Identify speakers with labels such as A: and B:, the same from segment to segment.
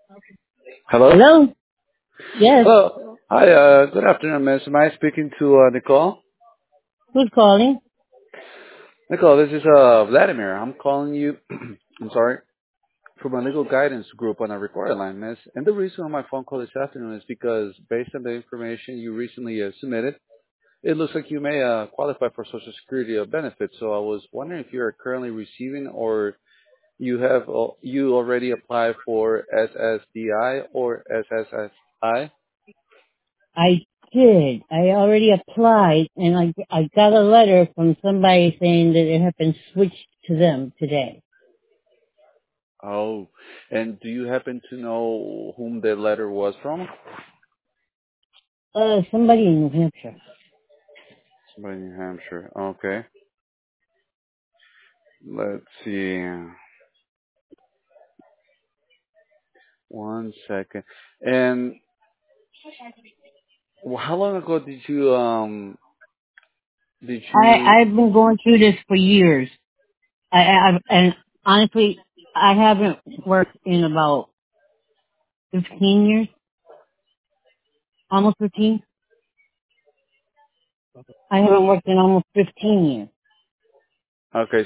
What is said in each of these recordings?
A: Hello?
B: Hello? Yes.
A: Hello. Hi, good afternoon, miss. Am I speaking to Nicole?
B: Who's calling?
A: Nicole, this is Vladimir. I'm calling you, I'm sorry, from a legal guidance group on a recorded line, miss. And the reason on my phone call this afternoon is because based on the information you recently submitted, it looks like you may qualify for Social Security benefits. So I was wondering if you are currently receiving or you already applied for SSDI or SSSI?
B: I did. I already applied, and I got a letter from somebody saying that it had been switched to them today.
A: Oh, and do you happen to know whom the letter was from?
B: Somebody in New Hampshire.
A: Somebody in New Hampshire. Okay. Let's see. One second. And how long ago did you
B: I've been going through this for years. And honestly, I haven't worked in about 15 years, almost 15. I haven't worked in almost 15 years.
A: okay.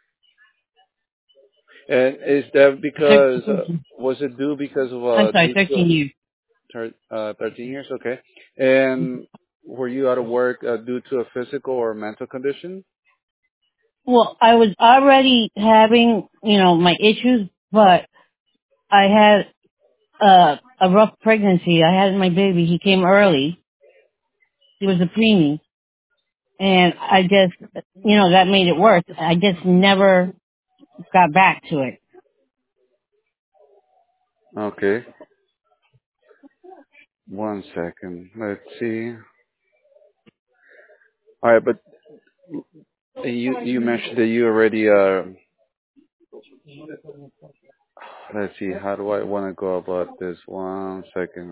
A: And is that because
B: 13,
A: was it due because of
B: I'm sorry,
A: due
B: 13 years.
A: to 13 years? Okay. And were you out of work due to a physical or mental condition?
B: Well, I was already having, my issues, but I had a rough pregnancy. I had my baby. He came early. He was a preemie. And I just, that made it worse. I just never got back to it.
A: Okay. One second. Let's see. All right, but you mentioned that you already let's see, how do I want to go about this? One second.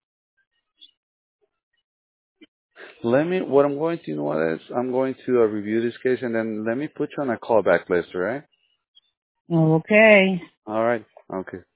A: What I'm going to, you know what is, I'm going to review this case and then let me put you on a callback list, all right?
B: Okay.
A: All right. Okay.